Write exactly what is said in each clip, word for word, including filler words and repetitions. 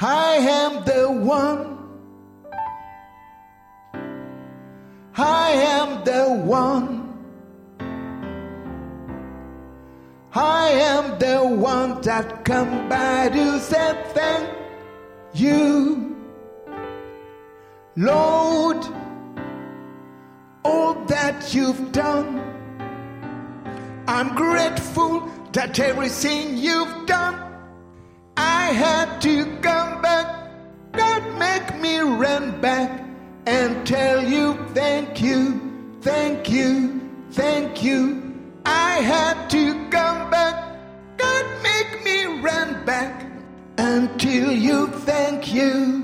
I am the one. I am the one. I am the one that come by to say thank you, Lord, all that you've done. I'm grateful that everything you've done. I had to come back, God make me run back and tell you thank you, thank you, thank you. I had to come back, God make me run back until you thank you.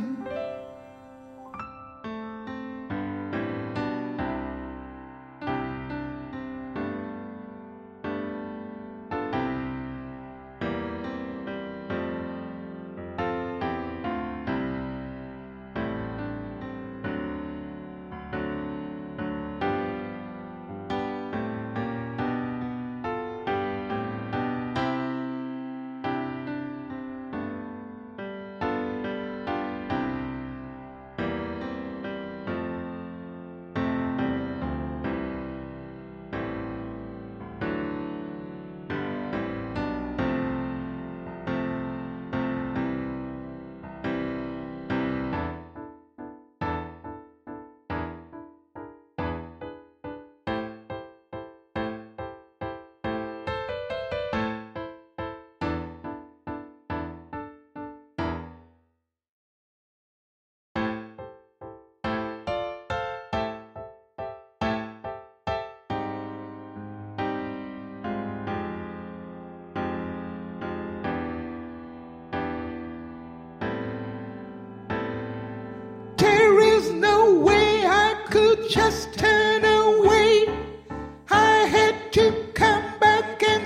Just turn away. I had to come back and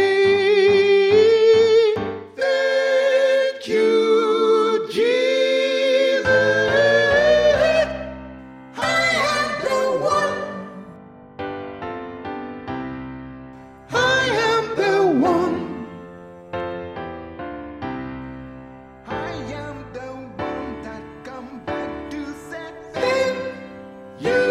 say thank you, Jesus. I am the one. I am the one. I am the one that come back to say thank you.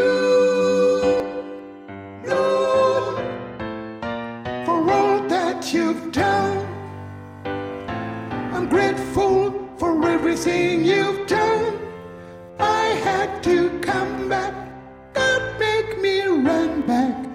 You've done. I'm grateful for everything you've done. I had to come back, God make me run back